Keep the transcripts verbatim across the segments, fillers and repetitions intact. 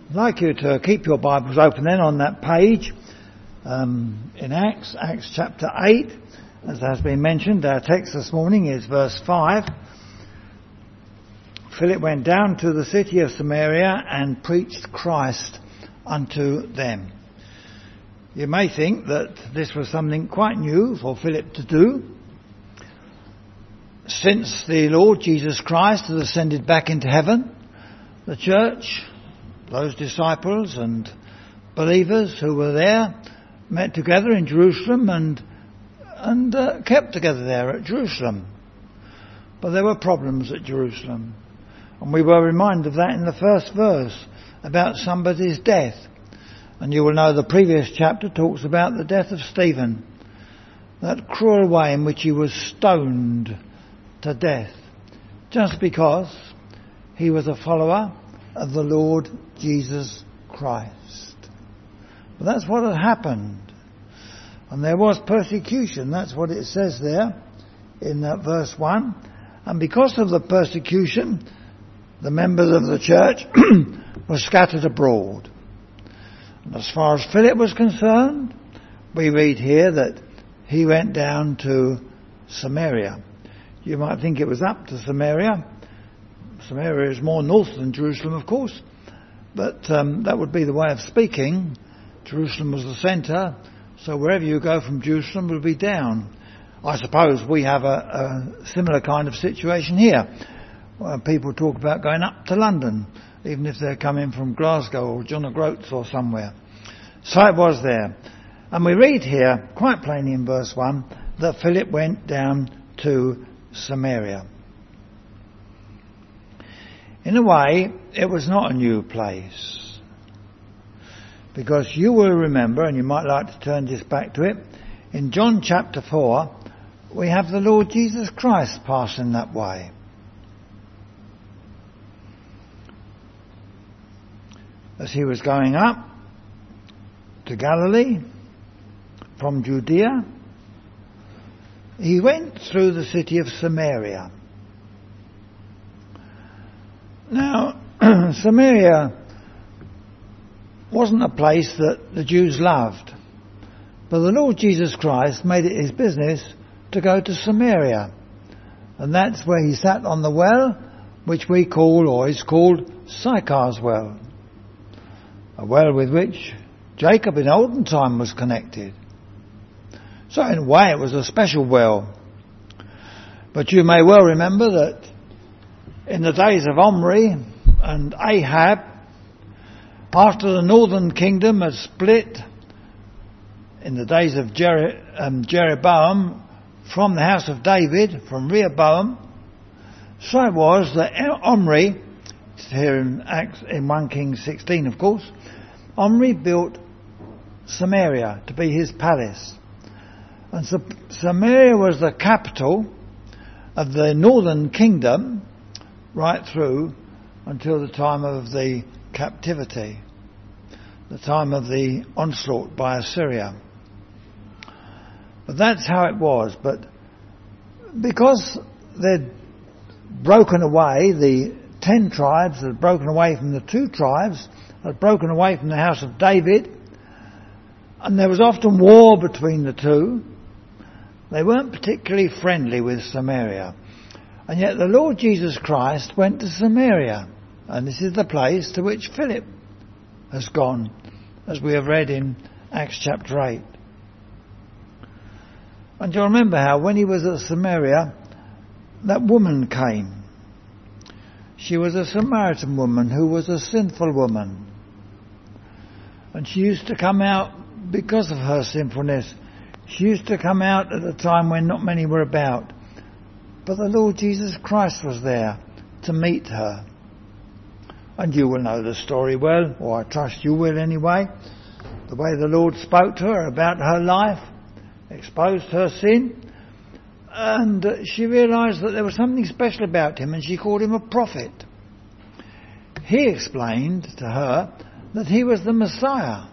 I'd like you to keep your Bibles open then on that page um, in Acts, Acts chapter eight. As has been mentioned, our text this morning is verse five. Philip went down to the city of Samaria and preached Christ unto them. You may think that this was something quite new for Philip to do, since the Lord Jesus Christ has ascended back into heaven. The church, those disciples and believers who were there, met together in Jerusalem and and uh, kept together there at Jerusalem. But there were problems at Jerusalem. And we were reminded of that in the first verse about somebody's death. And you will know the previous chapter talks about the death of Stephen, that cruel way in which he was stoned to death, just because he was a follower of the Lord Jesus Christ. But that's what had happened. And there was persecution. That's what it says there in uh, verse one. And because of the persecution, the members of the church were scattered abroad. And as far as Philip was concerned, we read here that he went down to Samaria. You might think it was up to Samaria. Samaria is more north than Jerusalem, of course. But um, that would be the way of speaking. Jerusalem was the centre. So wherever you go from Jerusalem will be down. I suppose we have a, a similar kind of situation here. Where people talk about going up to London, even if they're coming from Glasgow or John O'Groats or somewhere. So it was there. And we read here, quite plainly in verse one, that Philip went down to Samaria. In a way, it was not a new place. Because you will remember, and you might like to turn this back to it, in John chapter four, we have the Lord Jesus Christ passing that way. As he was going up to Galilee from Judea, he went through the city of Samaria. Now, Samaria wasn't a place that the Jews loved, but the Lord Jesus Christ made it his business to go to Samaria. And that's where he sat on the well, which we call, or is called, Sychar's well. A well with which Jacob in olden time was connected. So in a way it was a special well. But you may well remember that in the days of Omri and Ahab, after the northern kingdom had split in the days of Jer- um, Jeroboam from the house of David, from Rehoboam, so it was that Omri, here in Acts, in First Kings sixteen of course, Omri built Samaria to be his palace. And so Samaria was the capital of the northern kingdom right through until the time of the captivity, the time of the onslaught by Assyria. But that's how it was. But because they'd broken away, the ten tribes had broken away from the two tribes, had broken away from the house of David, and there was often war between the two, they weren't particularly friendly with Samaria. And yet the Lord Jesus Christ went to Samaria. And this is the place to which Philip has gone, as we have read in Acts chapter eight. And you'll remember how when he was at Samaria, that woman came. She was a Samaritan woman who was a sinful woman. And she used to come out, because of her sinfulness, she used to come out at a time when not many were about. But the Lord Jesus Christ was there to meet her. And you will know the story well, or I trust you will anyway. The way the Lord spoke to her about her life, exposed her sin, and she realised that there was something special about him, and she called him a prophet. He explained to her that he was the Messiah.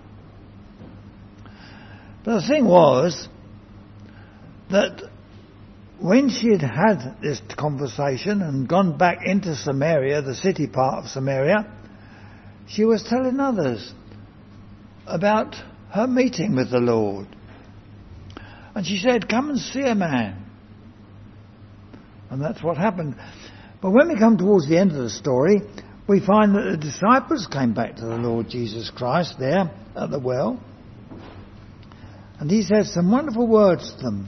But the thing was that when she had had this conversation and gone back into Samaria, the city part of Samaria, she was telling others about her meeting with the Lord. And she said, come and see a man. And that's what happened. But when we come towards the end of the story, we find that the disciples came back to the Lord Jesus Christ there at the well. And he said some wonderful words to them.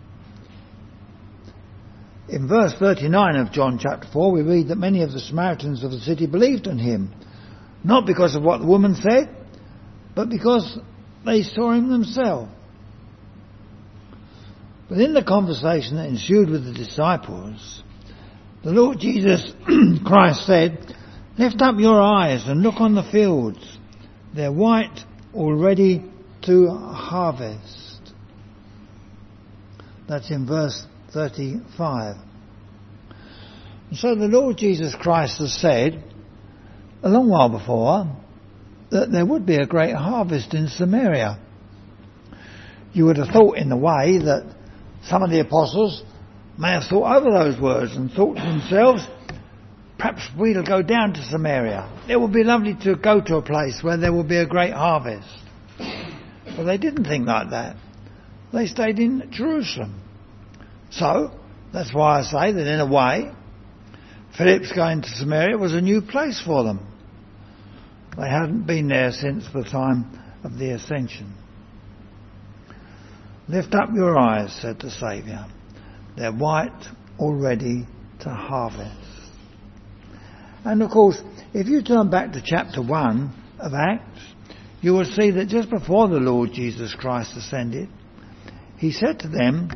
In verse thirty-nine of John chapter four, we read that many of the Samaritans of the city believed in him. Not because of what the woman said, but because they saw him themselves. But in the conversation that ensued with the disciples, the Lord Jesus Christ said, lift up your eyes and look on the fields. They're white, already to harvest. That's in verse thirty-five. And so the Lord Jesus Christ has said, a long while before, that there would be a great harvest in Samaria. You would have thought in a way that some of the apostles may have thought over those words and thought to themselves, perhaps we'll go down to Samaria. It would be lovely to go to a place where there will be a great harvest. But they didn't think like that. They stayed in Jerusalem. So, that's why I say that in a way, Philip's going to Samaria was a new place for them. They hadn't been there since the time of the ascension. Lift up your eyes, said the Saviour. They're white, already to harvest. And of course, if you turn back to chapter one of Acts, you will see that just before the Lord Jesus Christ ascended, he said to them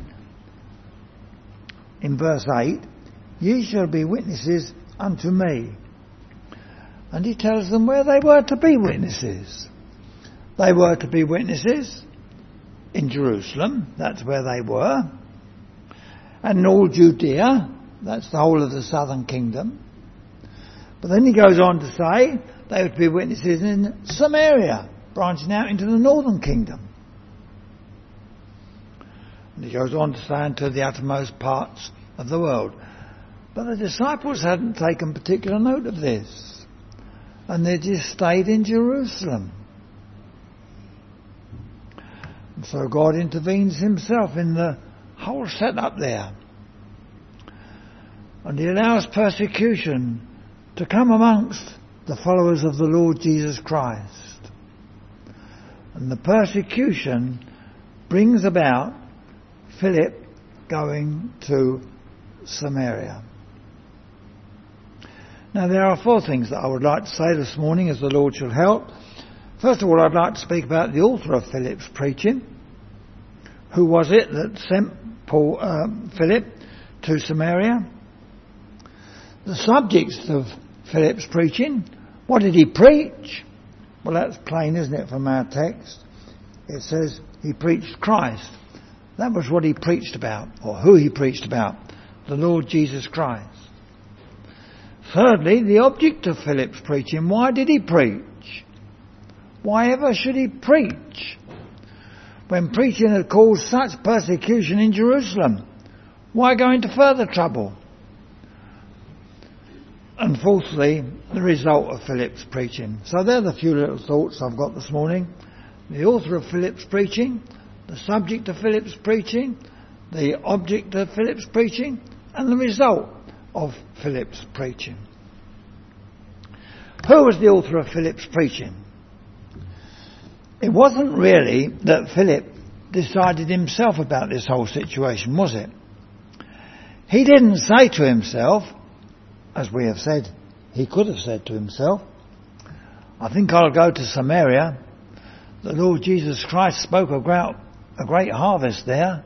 in verse eight, ye shall be witnesses unto me. And he tells them where they were to be witnesses. They were to be witnesses in Jerusalem, that's where they were. And in all Judea, that's the whole of the southern kingdom. But then he goes on to say they would be witnesses in Samaria, branching out into the northern kingdom. And he goes on to say unto the uttermost parts of the world. But the disciples hadn't taken particular note of this. And they just stayed in Jerusalem. And so God intervenes himself in the whole setup there. And he allows persecution to come amongst the followers of the Lord Jesus Christ. And the persecution brings about Philip going to Samaria. Now there are four things that I would like to say this morning as the Lord shall help. First of all, I'd like to speak about the author of Philip's preaching. Who was it that sent Paul, uh, Philip to Samaria? The subjects of Philip's preaching. What did he preach? Well, that's plain, isn't it, from our text? It says he preached Christ. That was what he preached about, or who he preached about, the Lord Jesus Christ. Thirdly, the object of Philip's preaching. Why did he preach? Why ever should he preach when preaching had caused such persecution in Jerusalem? Why go into further trouble? And fourthly, the result of Philip's preaching. So they're the few little thoughts I've got this morning. The author of Philip's preaching, the subject of Philip's preaching, the object of Philip's preaching, and the result of Philip's preaching. Who was the author of Philip's preaching? It wasn't really that Philip decided himself about this whole situation, was it? He didn't say to himself, as we have said, he could have said to himself, I think I'll go to Samaria. The Lord Jesus Christ spoke about a great harvest there.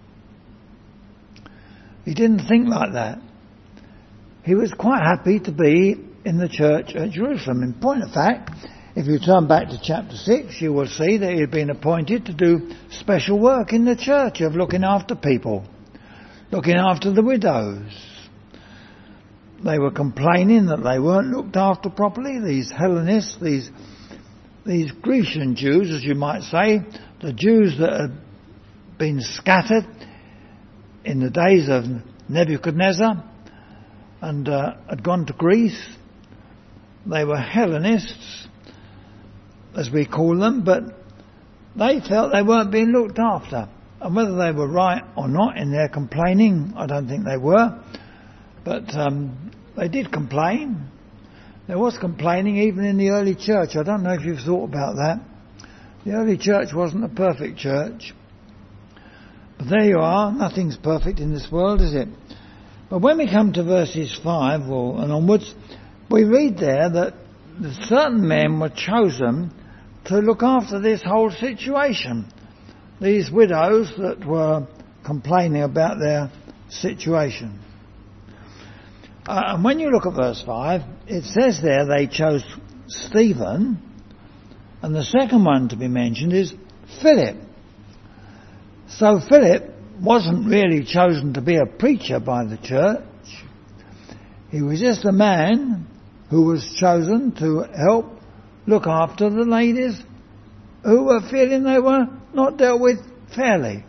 He didn't think like that. He was quite happy to be in the church at Jerusalem. In point of fact, if you turn back to chapter six, you will see that he had been appointed to do special work in the church of looking after people, looking after the widows. They were complaining that they weren't looked after properly, these Hellenists, these these Grecian Jews, as you might say, the Jews that had been scattered in the days of Nebuchadnezzar and uh, had gone to Greece. they were Hellenists, as we call them, but they felt they weren't being looked after. And whether they were right or not in their complaining, I don't think they were. But um, they did complain. There was complaining even in the early church. I don't know if you've thought about that. The early church wasn't a perfect church. But there you are. Nothing's perfect in this world, is it? But when we come to verses five or, and onwards, we read there that certain men were chosen to look after this whole situation. These widows that were complaining about their situation. Uh, and when you look at verse five, it says there they chose Stephen, and the second one to be mentioned is Philip. So Philip wasn't really chosen to be a preacher by the church. He was just a man who was chosen to help look after the ladies who were feeling they were not dealt with fairly.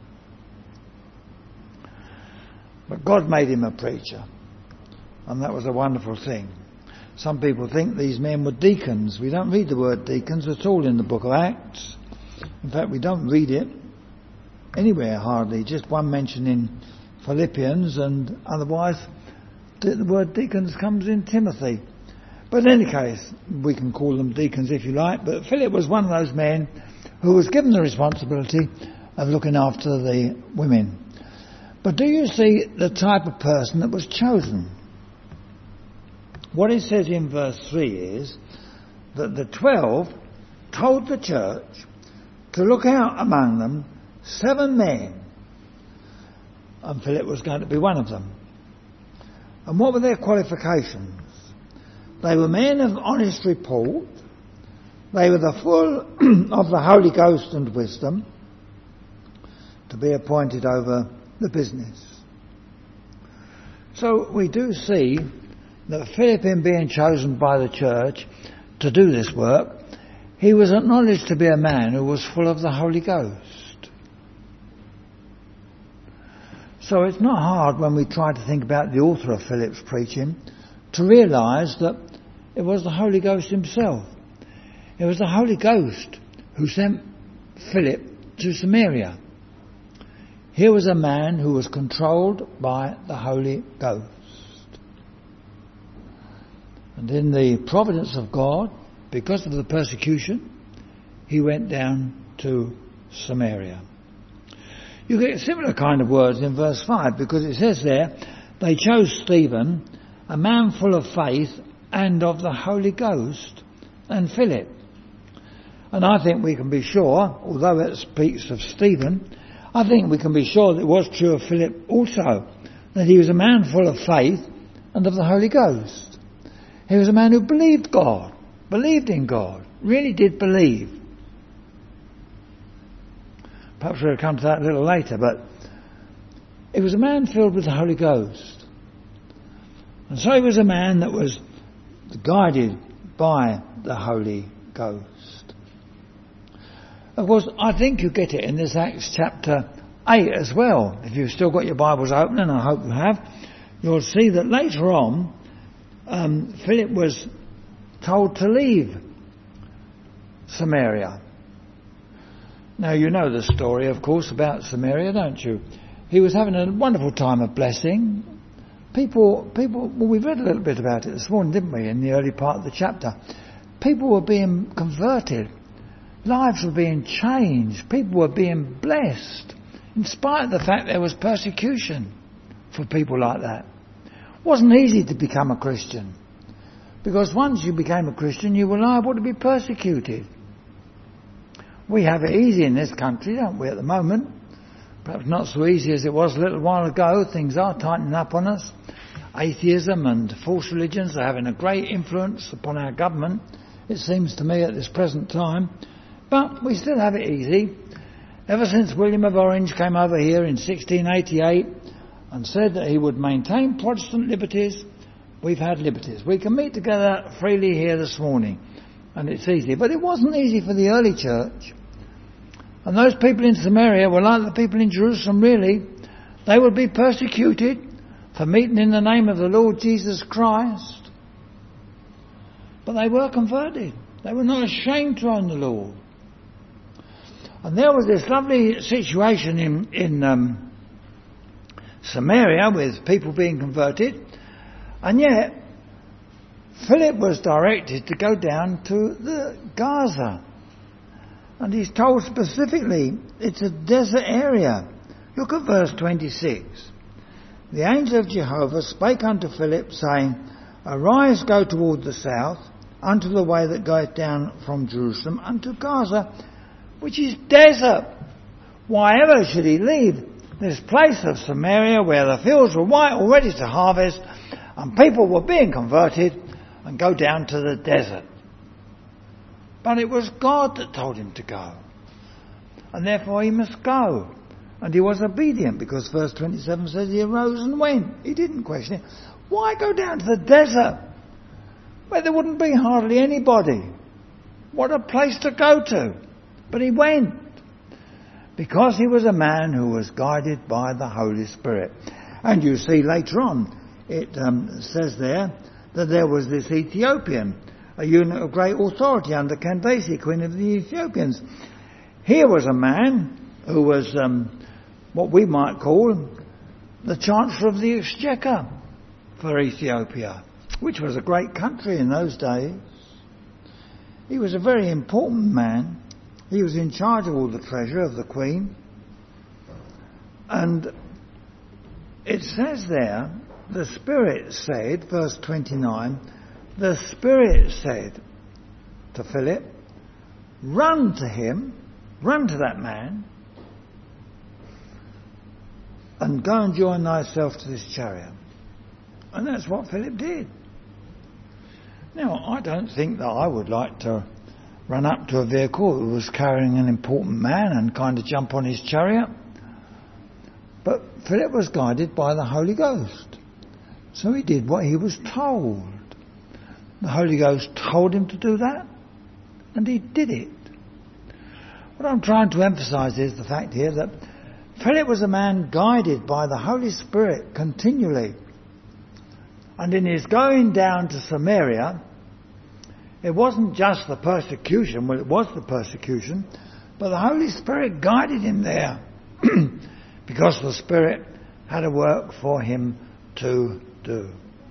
But God made him a preacher, and that was a wonderful thing. Some people think these men were deacons. We don't read the word deacons at all in the book of Acts. In fact, we don't read it anywhere hardly. Just one mention in Philippians, and otherwise the word deacons comes in Timothy. But in any case, we can call them deacons if you like. But Philip was one of those men who was given the responsibility of looking after the women. But do you see the type of person that was chosen? What it says in verse three is that the twelve told the church to look out among them seven men, and Philip was going to be one of them. And what were their qualifications? They were men of honest report. They were the full of the Holy Ghost and wisdom to be appointed over the business. So we do see that Philip, in being chosen by the church to do this work, he was acknowledged to be a man who was full of the Holy Ghost. So it's not hard when we try to think about the author of Philip's preaching to realise that it was the Holy Ghost himself. It was the Holy Ghost who sent Philip to Samaria. Here was a man who was controlled by the Holy Ghost. And in the providence of God, because of the persecution, he went down to Samaria. You get similar kind of words in verse five, because it says there, they chose Stephen, a man full of faith and of the Holy Ghost, and Philip. And I think we can be sure, although it speaks of Stephen, I think we can be sure that it was true of Philip also, that he was a man full of faith and of the Holy Ghost. He was a man who believed God, believed in God, really did believe. Perhaps we'll come to that a little later, but he was a man filled with the Holy Ghost. And so he was a man that was guided by the Holy Ghost. Of course, I think you get it in this Acts chapter eight as well. If you've still got your Bibles open, and I hope you have, you'll see that later on, um, Philip was told to leave Samaria. Now, you know the story, of course, about Samaria, don't you? He was having a wonderful time of blessing. People, people, well, we read a little bit about it this morning, didn't we, in the early part of the chapter. People were being converted. Lives were being changed. People were being blessed, in spite of the fact there was persecution for people like that. It wasn't easy to become a Christian, because once you became a Christian, you were liable to be persecuted. We have it easy in this country, don't we, at the moment? Perhaps not so easy as it was a little while ago. Things are tightening up on us. Atheism and false religions are having a great influence upon our government, it seems to me, at this present time. But we still have it easy. Ever since William of Orange came over here in sixteen eighty-eight and said that he would maintain Protestant liberties, we've had liberties. We can meet together freely here this morning, and it's easy. But it wasn't easy for the early church. And those people in Samaria were like the people in Jerusalem, really. They would be persecuted for meeting in the name of the Lord Jesus Christ. But they were converted. They were not ashamed to own the Lord. And there was this lovely situation in, in um, Samaria with people being converted. And yet, Philip was directed to go down to the Gaza. And he's told specifically, it's a desert area. Look at verse twenty-six. The angel of Jehovah spake unto Philip, saying, Arise, go toward the south, unto the way that goeth down from Jerusalem unto Gaza, which is desert. Why ever should he leave this place of Samaria, where the fields were white already to harvest, and people were being converted, and go down to the desert? But it was God that told him to go, and therefore he must go. And he was obedient, because verse twenty-seven says he arose and went. He didn't question it. Why go down to the desert where there wouldn't be hardly anybody? What a place to go to. But he went, because he was a man who was guided by the Holy Spirit. And you see later on, it um, says there that there was this Ethiopian, a eunuch of great authority under Candace, queen of the Ethiopians. Here was a man who was um, what we might call the Chancellor of the Exchequer for Ethiopia, which was a great country in those days. He was a very important man. He was in charge of all the treasure of the Queen. And it says there, the Spirit said, verse twenty-nine, the Spirit said to Philip, run to him, run to that man, and go and join thyself to this chariot. And that's what Philip did. Now, I don't think that I would like to run up to a vehicle that was carrying an important man and kind of jump on his chariot. But Philip was guided by the Holy Ghost. So he did what he was told. The Holy Ghost told him to do that, and he did it. What I'm trying to emphasise is the fact here that Philip was a man guided by the Holy Spirit continually. And in his going down to Samaria, it wasn't just the persecution, well, it was the persecution, but the Holy Spirit guided him there because the Spirit had a work for him to do.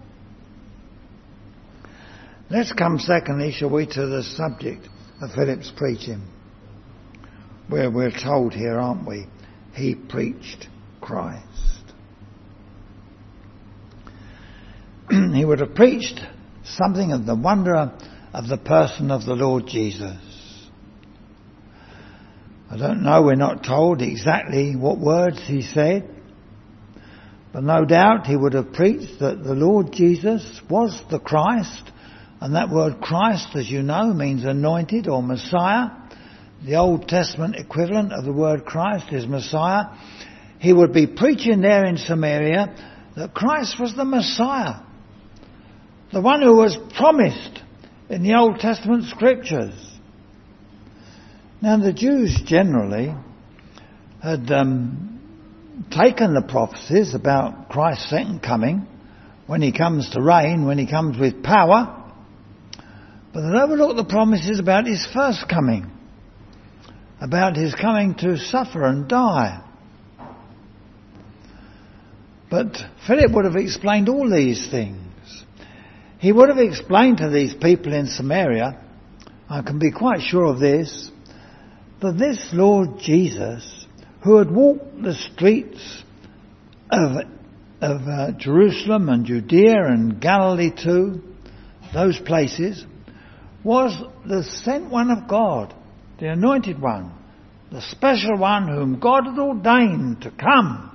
Let's come secondly, shall we, to the subject of Philip's preaching, where we're told here, aren't we? He preached Christ. He would have preached something of the wonder of the person of the Lord Jesus. I don't know, we're not told exactly what words he said, but no doubt he would have preached that the Lord Jesus was the Christ, and that word Christ, as you know, means anointed or Messiah. The Old Testament equivalent of the word Christ is Messiah. He would be preaching there in Samaria that Christ was the Messiah, the one who was promised in the Old Testament scriptures. Now, the Jews generally had um, taken the prophecies about Christ's second coming, when he comes to reign, when he comes with power, but they'd overlooked the promises about his first coming, about his coming to suffer and die. But Philip would have explained all these things. He would have explained to these people in Samaria, I can be quite sure of this, that this Lord Jesus, who had walked the streets of, of uh, Jerusalem and Judea and Galilee too, those places, was the sent one of God, the anointed one, the special one whom God had ordained to come.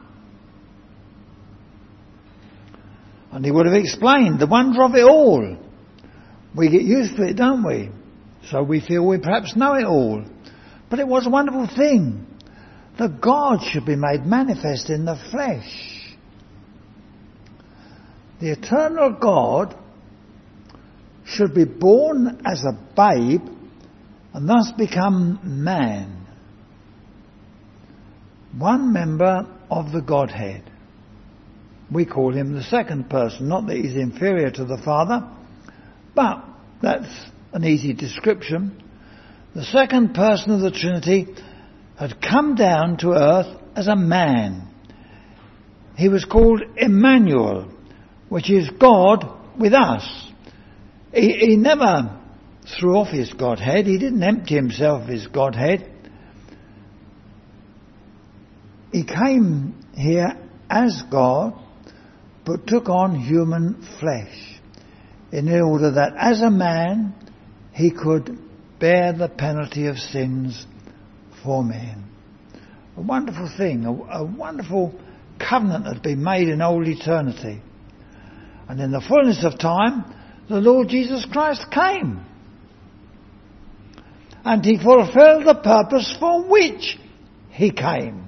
And he would have explained the wonder of it all. We get used to it, don't we? So we feel we perhaps know it all. But it was a wonderful thing that God should be made manifest in the flesh. The eternal God should be born as a babe and thus become man. One member of the Godhead. We call him the second person, not that he's inferior to the Father, but That's an easy description. The second person of the Trinity had come down to earth as a man. He was called Emmanuel, which is God with us. He, he never threw off his Godhead. He didn't empty himself of his Godhead. He came here as God, but took on human flesh, in order that as a man he could bear the penalty of sins for men. A wonderful thing, a, a wonderful covenant had been made in old eternity. And in the fullness of time, the Lord Jesus Christ came. And he fulfilled the purpose for which he came.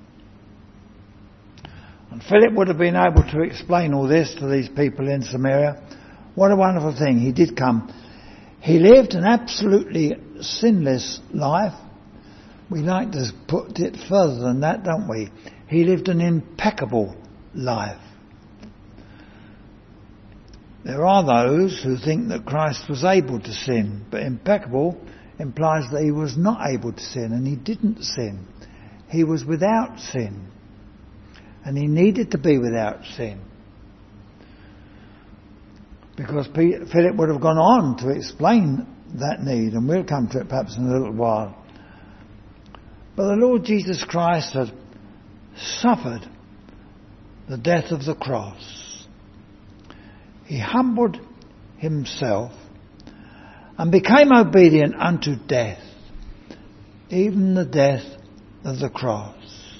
And Philip would have been able to explain all this to these people in Samaria. What a wonderful thing. He did come. He lived an absolutely sinless life. We like to put it further than that, don't we? He lived an impeccable life. There are those who think that Christ was able to sin, but impeccable implies that he was not able to sin, and he didn't sin. He was without sin, and he needed to be without sin. Because Philip would have gone on to explain that need, and we'll come to it perhaps in a little while. But the Lord Jesus Christ had suffered the death of the cross. He humbled himself and became obedient unto death, even the death of the cross.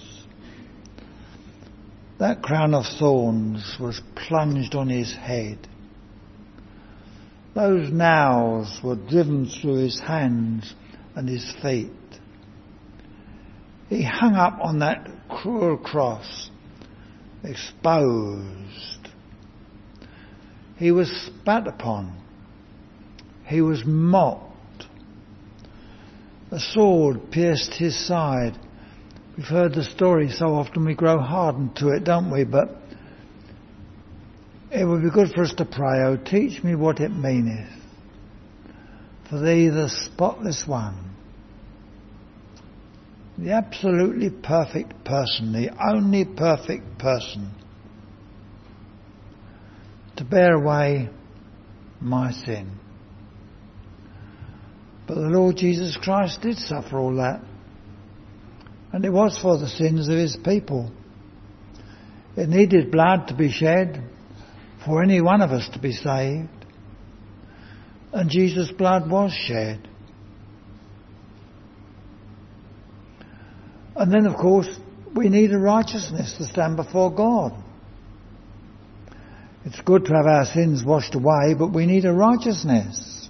That crown of thorns was plunged on his head. Those nails were driven through his hands and his feet. He hung up on that cruel cross, exposed. He was spat upon. He was mocked. A sword pierced his side. We've heard the story so often we grow hardened to it, don't we? But it would be good for us to pray, "Oh, teach me what it meaneth, for thee the spotless one, the absolutely perfect person, the only perfect person, to bear away my sin." But the Lord Jesus Christ did suffer all that. And it was for the sins of his people. It needed blood to be shed for any one of us to be saved. And Jesus' blood was shed. And then, of course, we need a righteousness to stand before God. It's good to have our sins washed away, but we need a righteousness.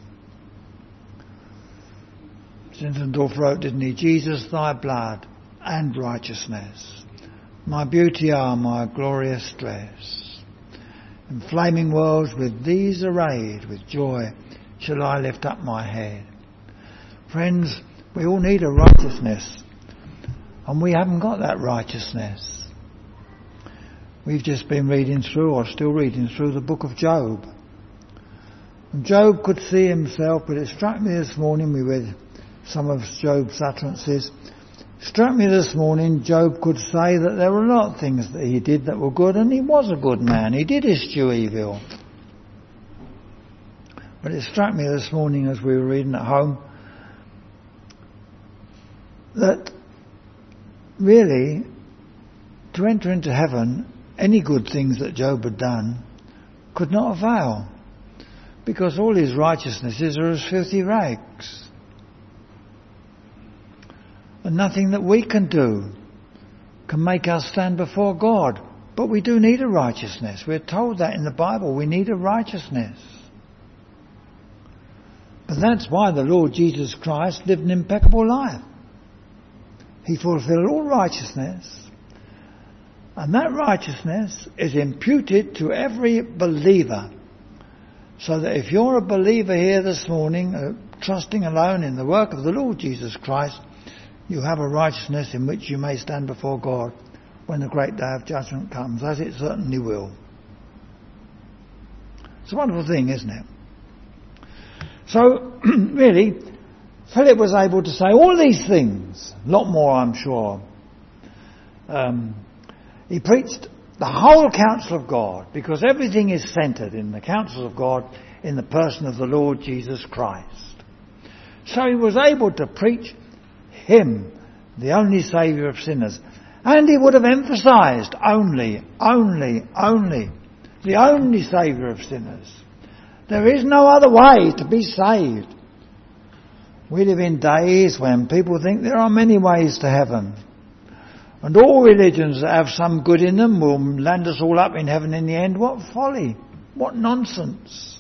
Zinzendorf wrote, didn't he? "Jesus, thy blood and righteousness, my beauty are my glorious dress. In flaming worlds with these arrayed, with joy shall I lift up my head." Friends, we all need a righteousness, and we haven't got that righteousness. We've just been reading through, or still reading through, the book of Job. And Job could see himself, but it struck me this morning, we read some of Job's utterances, struck me this morning, Job could say that there were a lot of things that he did that were good, and he was a good man. He did eschew evil. But it struck me this morning as we were reading at home that really, to enter into heaven, any good things that Job had done could not avail, because all his righteousnesses are as filthy rags. And nothing that we can do can make us stand before God. But we do need a righteousness. We're told that in the Bible. We need a righteousness. But that's why the Lord Jesus Christ lived an impeccable life. He fulfilled all righteousness. And that righteousness is imputed to every believer. So that if you're a believer here this morning, uh, trusting alone in the work of the Lord Jesus Christ, you have a righteousness in which you may stand before God when the great day of judgment comes, as it certainly will. It's a wonderful thing, isn't it? So, really, Philip was able to say all these things, a lot more I'm sure. Um, he preached the whole counsel of God, because everything is centred in the counsel of God in the person of the Lord Jesus Christ. So he was able to preach Him, the only Saviour of sinners. And he would have emphasised only, only, only, the only Saviour of sinners. There is no other way to be saved. We live in days when people think there are many ways to heaven. And all religions that have some good in them will land us all up in heaven in the end. What folly. What nonsense.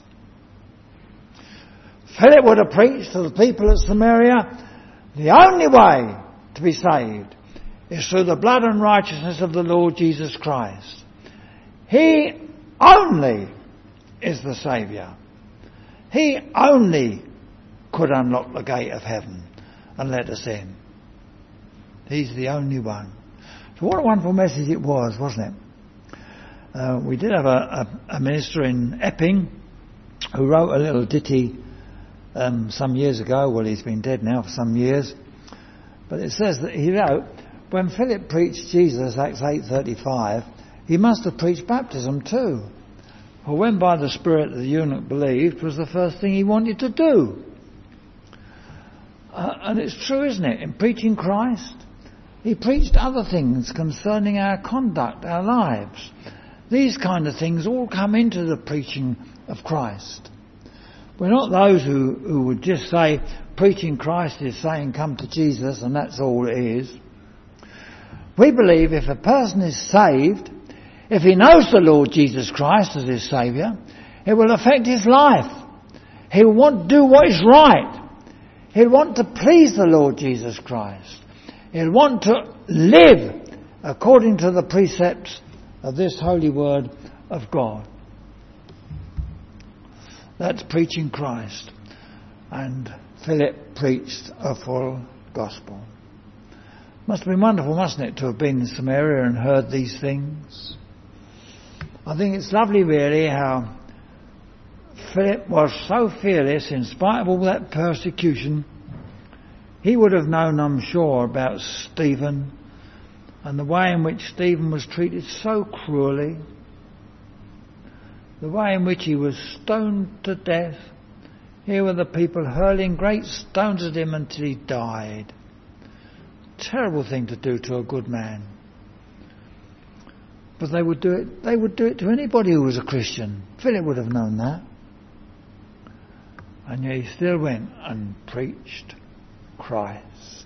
Philip would have preached to the people at Samaria, the only way to be saved is through the blood and righteousness of the Lord Jesus Christ. He only is the Saviour. He only could unlock the gate of heaven and let us in. He's the only one. So what a wonderful message it was, wasn't it? Uh, we did have a, a, a minister in Epping who wrote a little ditty um, some years ago. Well, he's been dead now for some years. But it says that he wrote, when Philip preached Jesus, Acts eight thirty-five, he must have preached baptism too. For when by the Spirit the eunuch believed was the first thing he wanted to do. Uh, and it's true, isn't it? In preaching Christ, he preached other things concerning our conduct, our lives. These kind of things all come into the preaching of Christ. We're not those who, who would just say preaching Christ is saying come to Jesus and that's all it is. We believe if a person is saved, if he knows the Lord Jesus Christ as his Saviour, it will affect his life. He will want to do what is right. He'll want to please the Lord Jesus Christ. He'll want to live according to the precepts of this holy word of God. That's preaching Christ. And Philip preached a full gospel. Must have been wonderful, mustn't it, to have been in Samaria and heard these things. I think it's lovely really how Philip was so fearless in spite of all that persecution. He would have known, I'm sure, about Stephen and the way in which Stephen was treated so cruelly. The way in which he was stoned to death. Here were the people hurling great stones at him until he died. Terrible thing to do to a good man. But they would do it, they would do it to anybody who was a Christian. Philip would have known that. And yet he still went and preached Christ.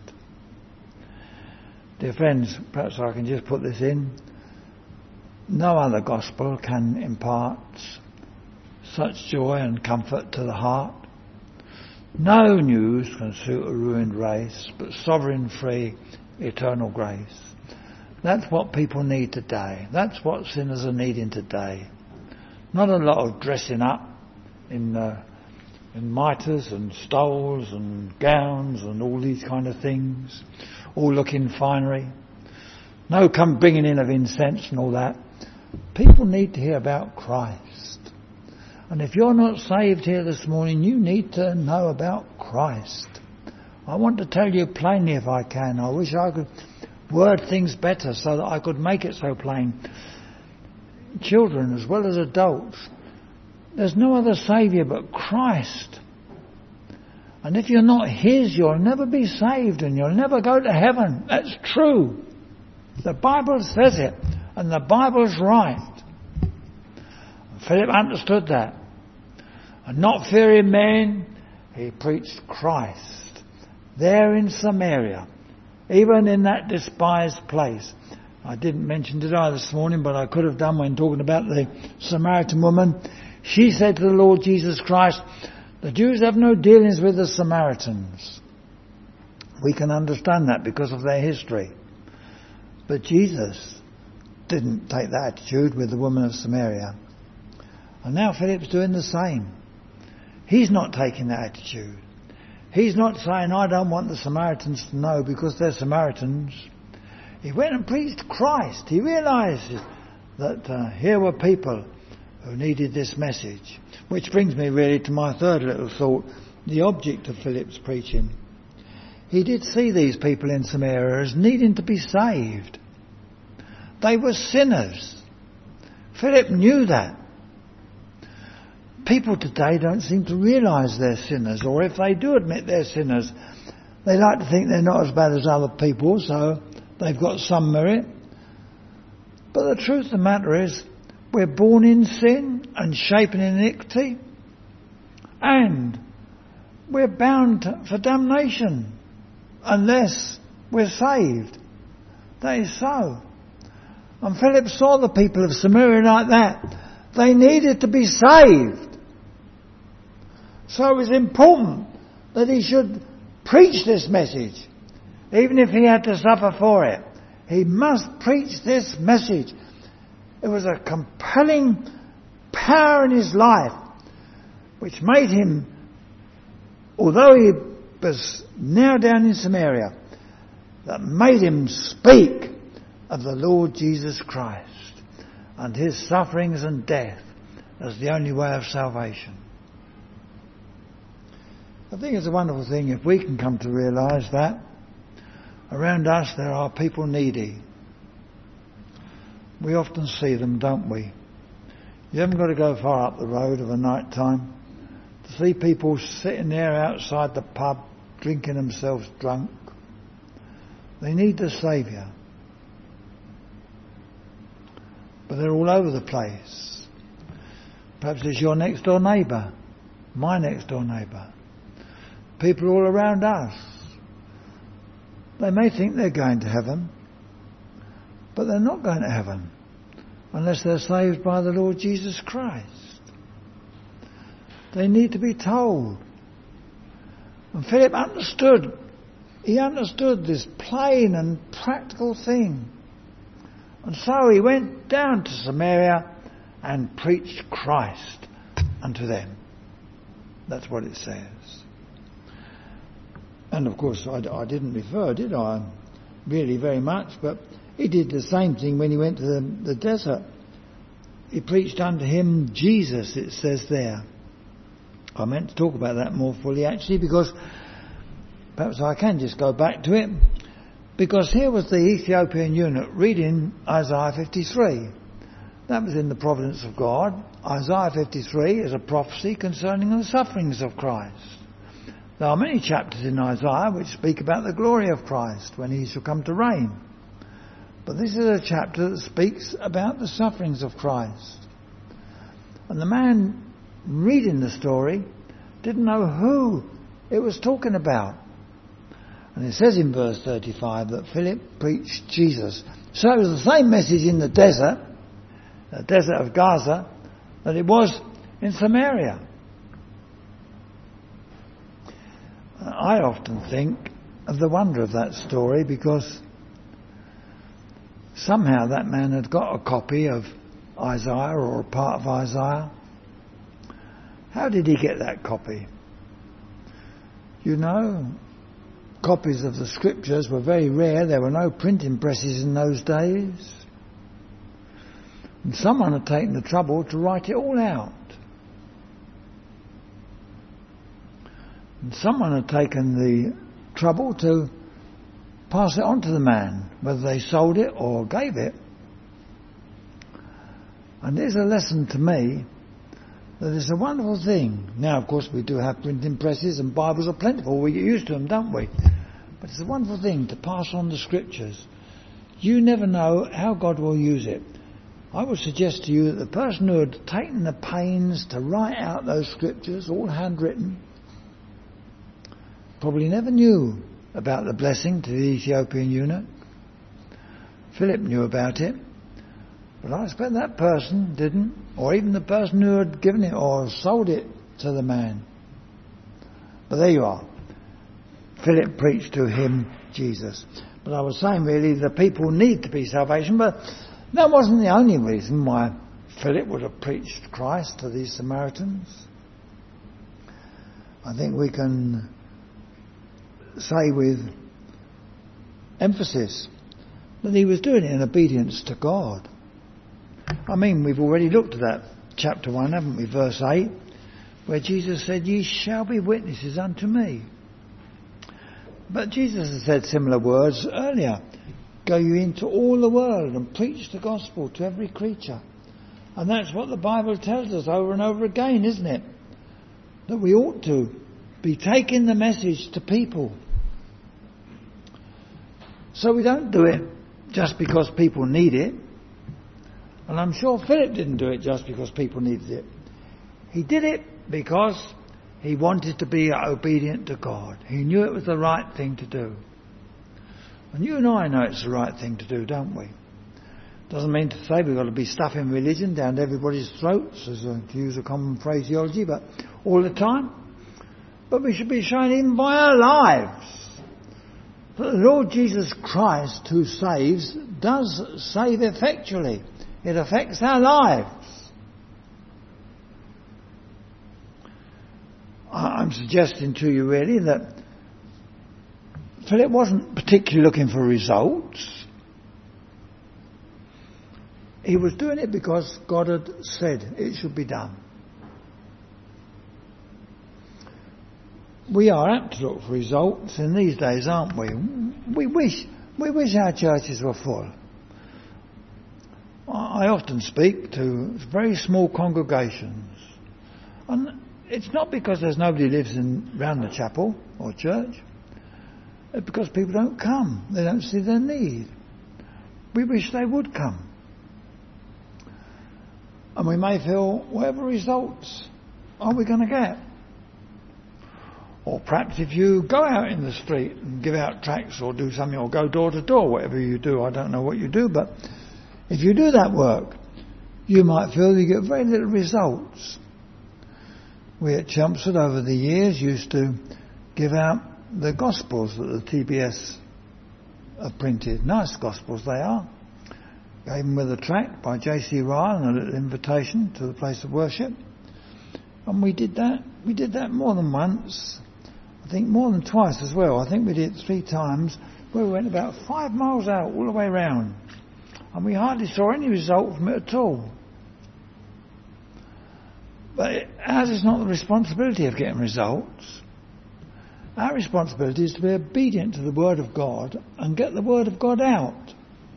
Dear friends, perhaps I can just put this in. No other gospel can impart such joy and comfort to the heart. No news can suit a ruined race, but sovereign, free, eternal grace. That's what people need today. That's what sinners are needing today. Not a lot of dressing up in uh, in mitres and stoles and gowns and all these kind of things, all looking finery. No come bringing in of incense and all that. People need to hear about Christ. And if you're not saved here this morning, you need to know about Christ. I want to tell you plainly if I can. I wish I could word things better so that I could make it so plain. Children as well as adults. There's no other Saviour but Christ. And if you're not His, you'll never be saved and you'll never go to heaven. That's true. The Bible says it. And the Bible's right. Philip understood that. And not fearing men, he preached Christ. There in Samaria. Even in that despised place. I didn't mention it I this morning, but I could have done when talking about the Samaritan woman. She said to the Lord Jesus Christ, the Jews have no dealings with the Samaritans. We can understand that because of their history. But Jesus didn't take that attitude with the woman of Samaria. And now Philip's doing the same. He's not taking that attitude. He's not saying, I don't want the Samaritans to know because they're Samaritans. He went and preached Christ. He realised that uh, here were people who needed this message. Which brings me really to my third little thought the object of Philip's preaching. He did see these people in Samaria as needing to be saved. They were sinners. Philip knew that. People today don't seem to realise they're sinners, or if they do admit they're sinners, they like to think they're not as bad as other people, so they've got some merit. But the truth of the matter is, we're born in sin and shapen in iniquity, and we're bound to, for damnation unless we're saved. That is so. And Philip saw the people of Samaria like that. They needed to be saved. So it was important that he should preach this message, even if he had to suffer for it. He must preach this message. It was a compelling power in his life, which made him, although he was now down in Samaria, that made him speak of the Lord Jesus Christ and his sufferings and death as the only way of salvation. I think it's a wonderful thing if we can come to realise that around us there are people needy. We often see them, don't we? You haven't got to go far up the road of a night time to see people sitting there outside the pub drinking themselves drunk. They need the Saviour. But they're all over the place. Perhaps it's your next door neighbour, my next door neighbour. People all around us. They may think they're going to heaven, but they're not going to heaven unless they're saved by the Lord Jesus Christ. They need to be told. And Philip understood. He understood this plain and practical thing. And so he went down to Samaria and preached Christ unto them. That's what it says. And of course, I, I didn't refer, did I, really very much, but he did the same thing when he went to the, the desert. He preached unto him Jesus, it says there. I meant to talk about that more fully, actually, because perhaps I can just go back to it. Because here was the Ethiopian eunuch reading Isaiah fifty-three. That was in the providence of God. Isaiah fifty-three is a prophecy concerning the sufferings of Christ. There are many chapters in Isaiah which speak about the glory of Christ when he shall come to reign. But this is a chapter that speaks about the sufferings of Christ. And the man reading the story didn't know who it was talking about. And it says in verse thirty-five that Philip preached Jesus. So it was the same message in the desert, the desert of Gaza, that it was in Samaria. I often think of the wonder of that story because somehow that man had got a copy of Isaiah or a part of Isaiah. How did he get that copy? You know, copies of the scriptures were very rare. There were no printing presses in those days. And someone had taken the trouble to write it all out. And someone had taken the trouble to pass it on to the man, whether they sold it or gave it. And there's a lesson to me that it's a wonderful thing. Now, of course, we do have printing presses and Bibles are plentiful. We get used to them, don't we? But it's a wonderful thing to pass on the scriptures. You never know how God will use it. I would suggest to you that the person who had taken the pains to write out those scriptures, all handwritten, probably never knew about the blessing to the Ethiopian eunuch. Philip knew about it, but I expect that person didn't, or even the person who had given it or sold it to the man. But there you are. Philip preached to him Jesus. But I was saying really the people need to be salvation, but that wasn't the only reason why Philip would have preached Christ to these Samaritans. I think we can say with emphasis that he was doing it in obedience to God. I mean, we've already looked at that chapter one, haven't we? Verse eight, where Jesus said, "Ye shall be witnesses unto me." But Jesus has said similar words earlier. "Go you into all the world and preach the gospel to every creature." And that's what the Bible tells us over and over again, isn't it? That we ought to be taking the message to people. So we don't do it just because people need it. And I'm sure Philip didn't do it just because people needed it. He did it because he wanted to be obedient to God. He knew it was the right thing to do. And you and I know it's the right thing to do, don't we? Doesn't mean to say we've got to be stuffing religion down everybody's throats, as a, to use a common phraseology, but all the time. But we should be showing even by our lives that the Lord Jesus Christ, who saves, does save effectually. It affects our lives. I'm suggesting to you really that Philip wasn't particularly looking for results. He was doing it because God had said it should be done. We are apt to look for results in these days, aren't we? We wish, we wish our churches were full. I often speak to very small congregations. And it's not because there's nobody lives in round the chapel or church. It's because people don't come. They don't see their need. We wish they would come. And we may feel, whatever results are we going to get? Or perhaps if you go out in the street and give out tracts or do something, or go door to door, whatever you do, I don't know what you do, but if you do that work, you might feel you get very little results. We at Chelmsford over the years used to give out the Gospels that the T B S have printed. Nice Gospels they are. Gave them with a tract by J C Ryle and a little invitation to the place of worship. And we did that. We did that more than once. I think more than twice as well. I think we did it three times, where we went about five miles out all the way round. And we hardly saw any result from it at all. But it, ours is not the responsibility of getting results. Our responsibility is to be obedient to the Word of God and get the Word of God out.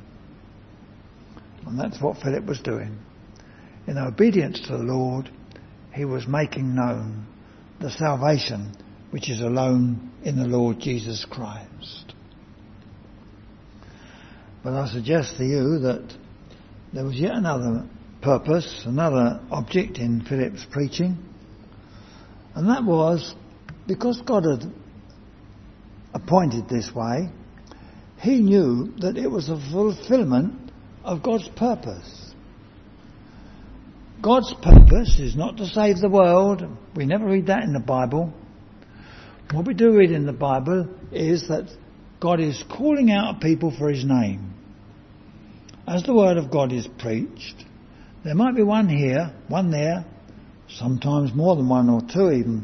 And that's what Philip was doing. In obedience to the Lord, he was making known the salvation which is alone in the Lord Jesus Christ. But I suggest to you that there was yet another purpose, another object in Philip's preaching, and that was because God had appointed this way, he knew that it was a fulfillment of God's purpose. God's purpose is not to save the world. We never read that in the Bible. What we do read in the Bible is that God is calling out people for his name. As the word of God is preached, there might be one here, one there, sometimes more than one or two even.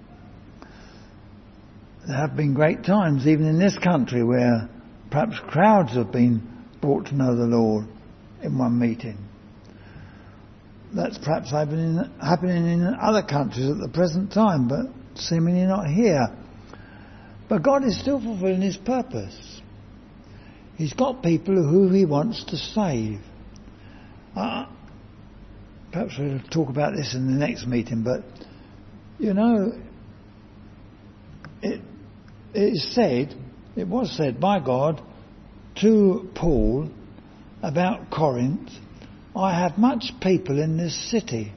There have been great times, even in this country, where perhaps crowds have been brought to know the Lord in one meeting. That's perhaps happening, happening in other countries at the present time, but seemingly not here. But God is still fulfilling his purpose. He's got people who he wants to save. Uh, perhaps we'll talk about this in the next meeting, but, you know, it, it is said, it was said by God to Paul about Corinth, I have much people in this city.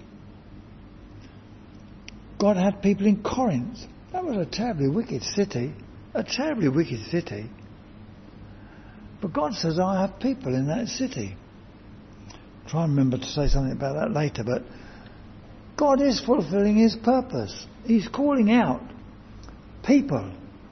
God had people in Corinth. That was a terribly wicked city. A terribly wicked city. But God says, I have people in that city. Try and remember to say something about that later, but God is fulfilling his purpose. He's calling out people.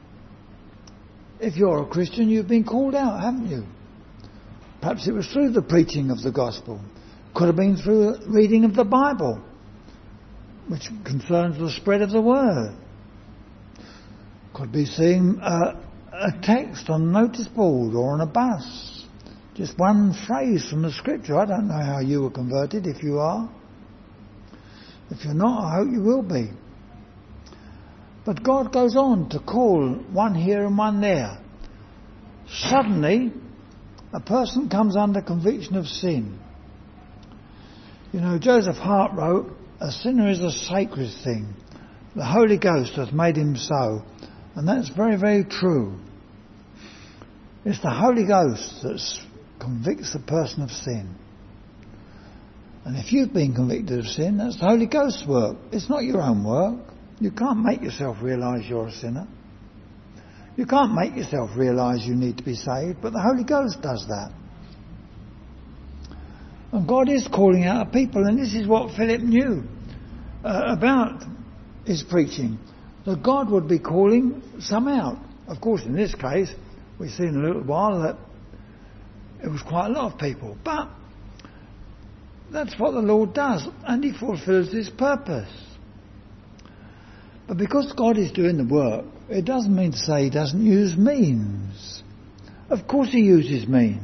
If you're a Christian, you've been called out, haven't you? Perhaps it was through the preaching of the gospel. Could have been through reading of the Bible, which concerns the spread of the word. Could be seeing a, a text on a notice board or on a bus. Just one phrase from the scripture. I don't know how you were converted, if you are. If you're not, I hope you will be. But God goes on to call one here and one there. Suddenly, a person comes under conviction of sin. You know, Joseph Hart wrote, "A sinner is a sacred thing. The Holy Ghost hath made him so." And that's very, very true. It's the Holy Ghost that convicts the person of sin. And if you've been convicted of sin, that's the Holy Ghost's work. It's not your own work. You can't make yourself realise you're a sinner. You can't make yourself realise you need to be saved, but the Holy Ghost does that. And God is calling out a people, and this is what Philip knew uh, about his preaching, that God would be calling some out. Of course, in this case, we've seen in a little while that it was quite a lot of people, but that's what the Lord does, and he fulfills his purpose. But because God is doing the work, it doesn't mean to say he doesn't use means. Of course he uses means.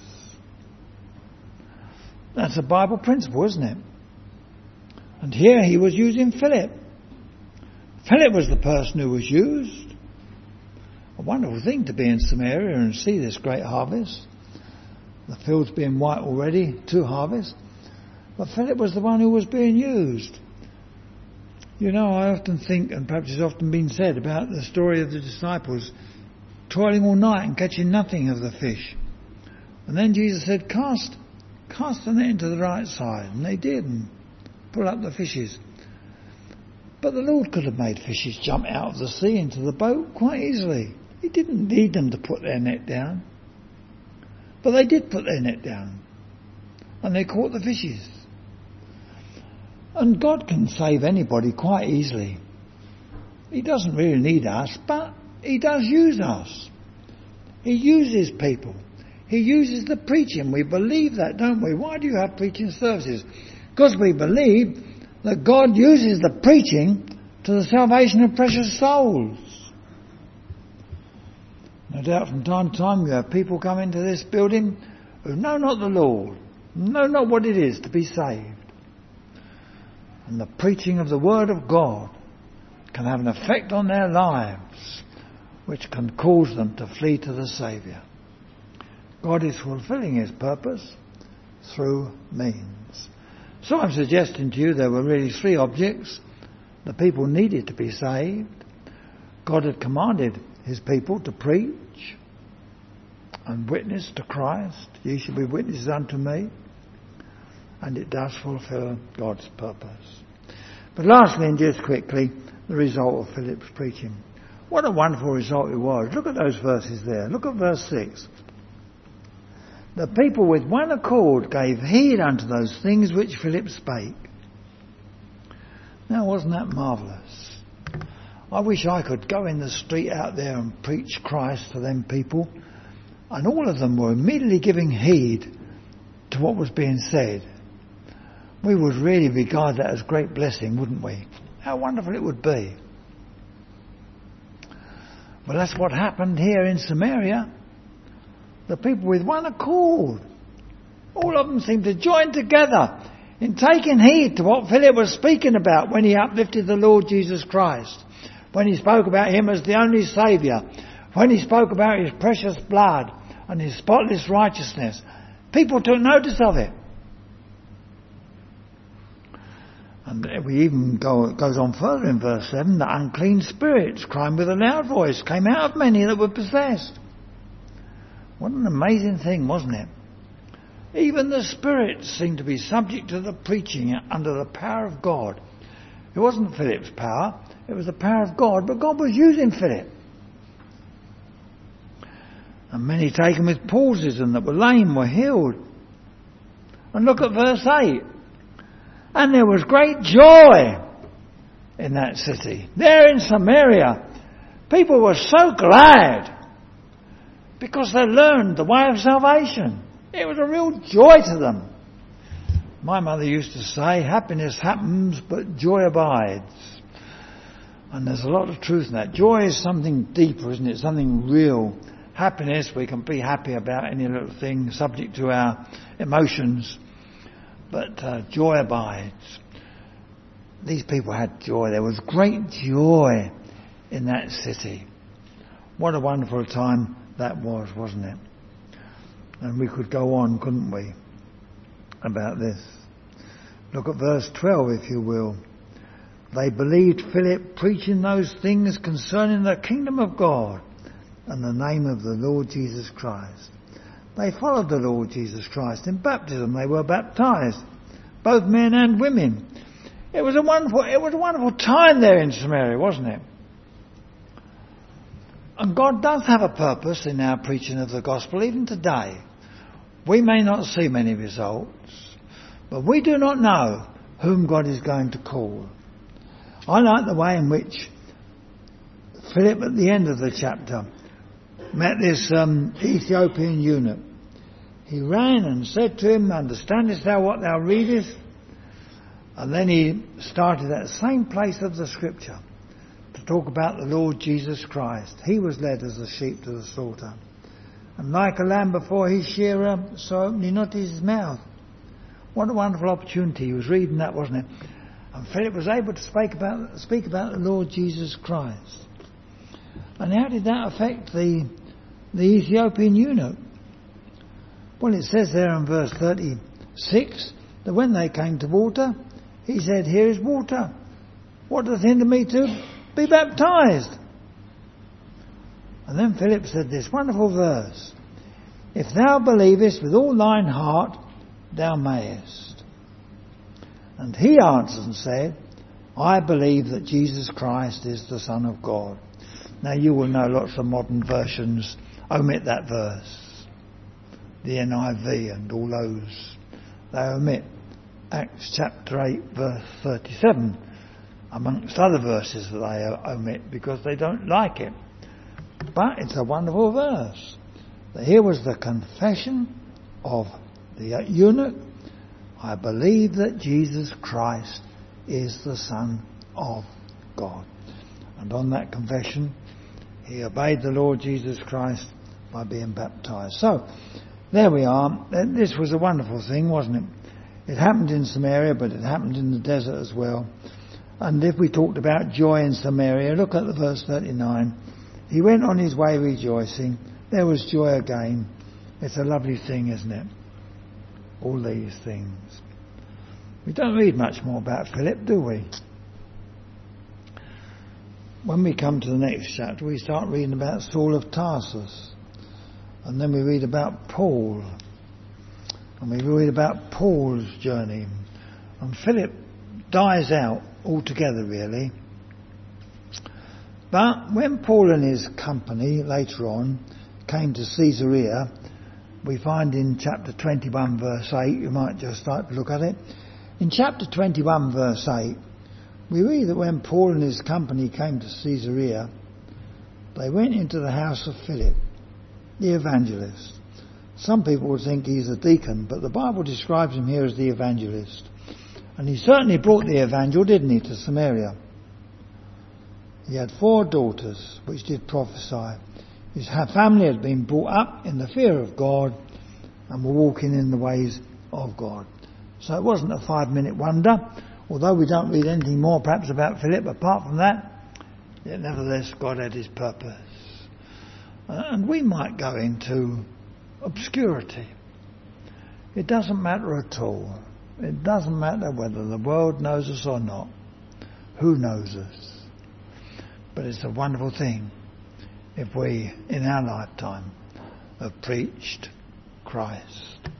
That's a Bible principle, isn't it? And here he was using Philip. Philip was the person who was used. A wonderful thing to be in Samaria and see this great harvest. The fields being white already to harvest. But Philip was the one who was being used. You know, I often think, and perhaps it's often been said, about the story of the disciples toiling all night and catching nothing of the fish. And then Jesus said, cast, cast the net into the right side. And they did, and pull up the fishes. But the Lord could have made fishes jump out of the sea into the boat quite easily. He didn't need them to put their net down. But they did put their net down. And they caught the fishes. And God can save anybody quite easily. He doesn't really need us, but he does use us. He uses people. He uses the preaching. We believe that, don't we? Why do you have preaching services? Because we believe that God uses the preaching to the salvation of precious souls. No doubt from time to time you have people come into this building who know not the Lord, know not what it is to be saved. And the preaching of the Word of God can have an effect on their lives which can cause them to flee to the Saviour. God is fulfilling his purpose through means. So I'm suggesting to you there were really three objects. The people needed to be saved. God had commanded his people to preach and witness to Christ. Ye shall be witnesses unto me. And it does fulfill God's purpose. But lastly, and just quickly, the result of Philip's preaching. What a wonderful result it was. Look at those verses there. Look at verse six. The people with one accord gave heed unto those things which Philip spake. Now, wasn't that marvellous? I wish I could go in the street out there and preach Christ to them people, and all of them were immediately giving heed to what was being said. We would really regard that as great blessing, wouldn't we? How wonderful it would be. Well, that's what happened here in Samaria. The people with one accord, all of them seemed to join together in taking heed to what Philip was speaking about when he uplifted the Lord Jesus Christ, when he spoke about him as the only Saviour, when he spoke about his precious blood and his spotless righteousness. People took notice of it. And we even go, it goes on further in verse seven, that unclean spirits, crying with a loud voice, came out of many that were possessed. What an amazing thing, wasn't it? Even the spirits seemed to be subject to the preaching under the power of God. It wasn't Philip's power, it was the power of God, but God was using Philip. And many taken with palsies and that were lame were healed. And look at verse eight. And there was great joy in that city. There in Samaria, people were so glad because they learned the way of salvation. It was a real joy to them. My mother used to say, happiness happens, but joy abides. And there's a lot of truth in that. Joy is something deeper, isn't it? Something real. Happiness, we can be happy about any little thing, subject to our emotions. But uh, joy abides. These people had joy. There was great joy in that city. What a wonderful time that was, wasn't it? And we could go on, couldn't we, about this. Look at verse twelve, if you will. They believed Philip preaching those things concerning the kingdom of God and the name of the Lord Jesus Christ. They followed the Lord Jesus Christ in baptism. They were baptized, both men and women. It was a wonderful, it was a wonderful time there in Samaria, wasn't it? And God does have a purpose in our preaching of the gospel, even today. We may not see many results, but we do not know whom God is going to call. I like the way in which Philip, at the end of the chapter, met this um, Ethiopian eunuch. He ran and said to him, "Understandest thou what thou readest?" And then he started at the same place of the scripture to talk about the Lord Jesus Christ. He was led as a sheep to the slaughter, and like a lamb before his shearer, so opened he not his mouth. What a wonderful opportunity. He was reading that, wasn't it? And Philip was able to speak about, speak about the Lord Jesus Christ. And how did that affect the, the Ethiopian eunuch? Well, it says there in verse thirty-six that when they came to water, he said, "Here is water. What doth hinder me to be baptized?" And then Philip said this wonderful verse, "If thou believest with all thine heart, thou mayest." And he answered and said, "I believe that Jesus Christ is the Son of God." Now you will know lots of modern versions omit that verse. The N I V and all those, they omit Acts chapter eight verse thirty-seven, amongst other verses that they omit because they don't like it. But it's a wonderful verse. Here was the confession of the eunuch. I believe that Jesus Christ is the Son of God. And on that confession, he obeyed the Lord Jesus Christ by being baptized. So, there we are. This was a wonderful thing, wasn't it? It happened in Samaria, but it happened in the desert as well. And if we talked about joy in Samaria, look at the verse thirty-nine. He went on his way rejoicing. There was joy again. It's a lovely thing, isn't it? All these things. We don't read much more about Philip, do we? When we come to the next chapter, we start reading about Saul of Tarsus. And then we read about Paul. And we read about Paul's journey. And Philip dies out altogether, really. But when Paul and his company, later on, came to Caesarea, we find in chapter twenty-one verse eight, you might just like to look at it. In chapter twenty-one verse eight, we read that when Paul and his company came to Caesarea, they went into the house of Philip, the evangelist. Some people would think he's a deacon, but the Bible describes him here as the evangelist. And he certainly brought the evangel, didn't he, to Samaria. He had four daughters which did prophesy. His family had been brought up in the fear of God and were walking in the ways of God. So it wasn't a five-minute wonder, although we don't read anything more perhaps about Philip apart from that. Yet nevertheless God had his purpose. And we might go into obscurity. It doesn't matter at all. It doesn't matter whether the world knows us or not. Who knows us? But it's a wonderful thing if we, in our lifetime, have preached Christ.